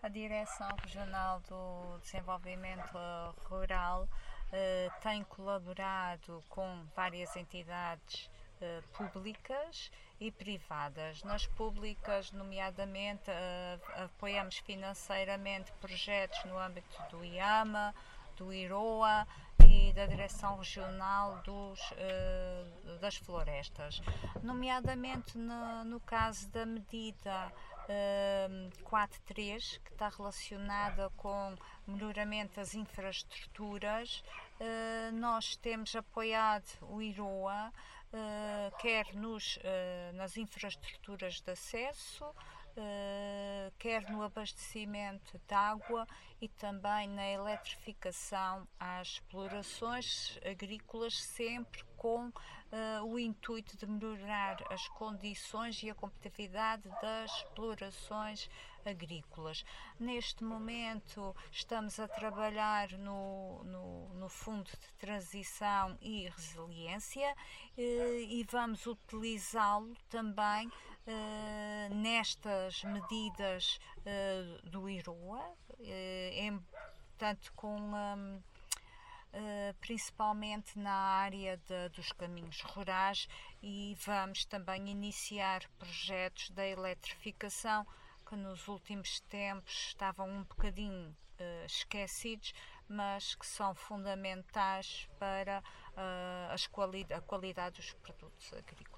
A Direção Regional do Desenvolvimento Rural tem colaborado com várias entidades públicas e privadas. Nas públicas, nomeadamente, apoiamos financeiramente projetos no âmbito do IAMA, do IROA e da Direção Regional das Florestas, nomeadamente no caso da medida 4.3, que está relacionada com melhoramento das infraestruturas. Nós temos apoiado o IROA, quer nas infraestruturas de acesso, quer no abastecimento de água e também na eletrificação às explorações agrícolas, sempre com o intuito de melhorar as condições e a competitividade das explorações agrícolas. Neste momento estamos a trabalhar no Fundo de Transição e Resiliência e vamos utilizá-lo também nestas medidas do IROA, portanto principalmente na área dos caminhos rurais, e vamos também iniciar projetos da eletrificação que nos últimos tempos estavam um bocadinho esquecidos, mas que são fundamentais para a qualidade dos produtos agrícolas.